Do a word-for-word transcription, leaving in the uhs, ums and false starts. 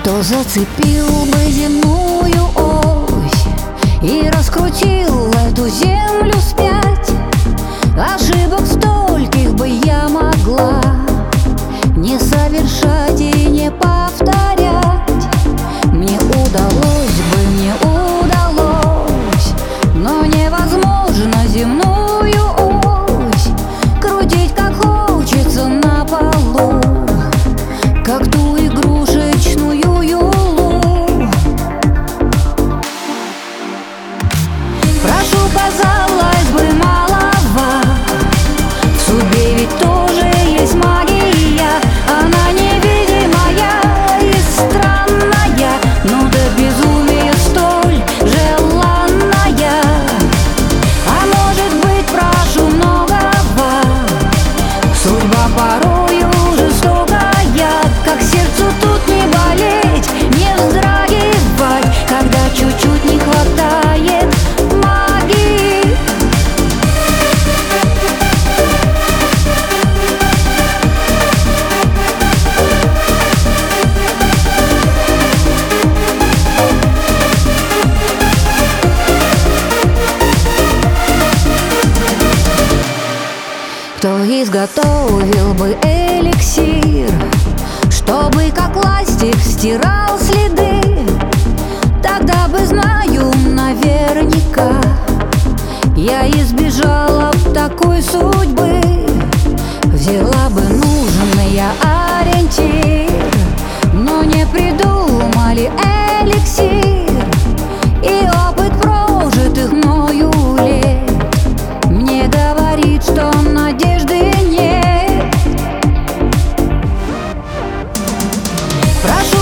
Кто зацепил бы земную ось и раскрутил эту землю вспять? Ошибок стольких бы я могла не совершать и не повторять. Мне удалось бы, мне удалось, но невозможно земную ось крутить как хочется на полу, как ту игрушечную юлу. Прошу, казалось бы, малова, в судьбе ведь тоже есть магия. Она невидимая и странная, но до безумия столь желанная. А может быть, прошу многого, судьба порою жестокая. Как сердцу тут не болеть, не вздрагивать, когда чуть-чуть не хватает магии. Кто изготовил бы эликсир, чтобы как ластик стирал следы? Тогда бы, знаю наверняка, я избежала б такой судьбы. Взяла бы нужный я ориентир, но не придумали эликсир. И опыт прожитых мною лет мне говорит, что надежды нет. Прошу,